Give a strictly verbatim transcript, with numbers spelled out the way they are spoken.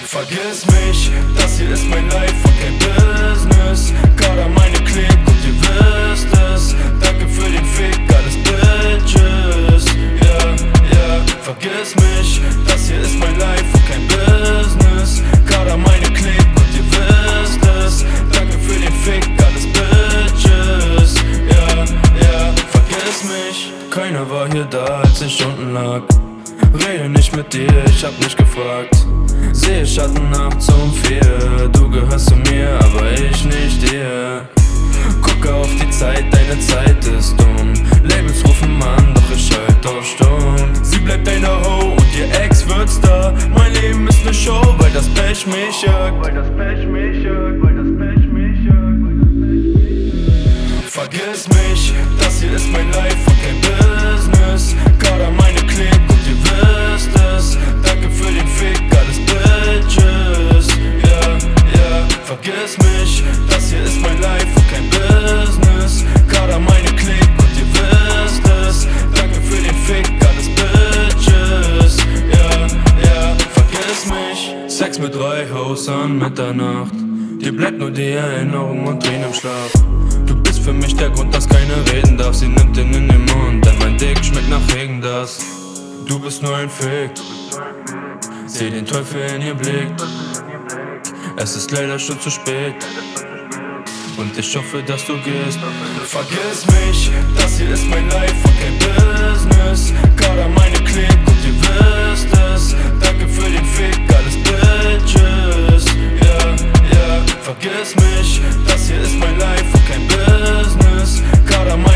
Vergiss mich, das hier ist mein Life und kein Business. Gerade meine Klick und ihr wisst es. Danke für den Fick, alles Bitches. Yeah, yeah, vergiss mich, das hier ist mein Life und kein Business. Gerade meine Klick und ihr wisst es. Danke für den Fick, alles Bitches. Yeah, yeah, vergiss mich. Keiner war hier da, als ich unten lag. Rede nicht mit dir, ich hab nicht gefragt. Sehe Schatten nachts um vier. Du gehörst zu mir, aber ich nicht dir. Gucke auf die Zeit, deine Zeit ist dumm. Labels rufen an, doch ich halt auf stumm. Sie bleibt deine Ho und ihr Ex wird Star. Mein Leben ist ne Show, weil das Pech mich jagt. Weil das Pech mich jagt, weil das Pech mich jagt, weil das Pech mich jagt. Vergiss mich, das hier ist mein Life und kein Business. Gerade meine Klick und ihr wisst es. Danke für den Fick, alles Bitches. Yeah, yeah, vergiss mich, das hier ist mein Life und kein Business. Gerade meine Klick und ihr wisst es. Danke für den Fick, alles Bitches. Yeah, yeah, vergiss mich. Sex mit drei Hoes an Mitternacht. Dir bleibt nur die Erinnerung und Tränen im Schlaf. Du bist für mich der Grund, dass keiner reden darf. Sie nimmt ihn in den Mund, denn mein Dick schmeckt nach Regen, das. Du bist nur ein Fick. Seh den Teufel in ihr Blick. Es ist leider schon zu spät. Und ich hoffe, dass du gehst. Vergiss mich, das hier ist mein Life und kein Business. Gerade meine Klick und ihr wisst es. Danke für den Fick, alles Bitches. Yeah, yeah, vergiss mich, das hier ist mein Life und kein Business. Gerade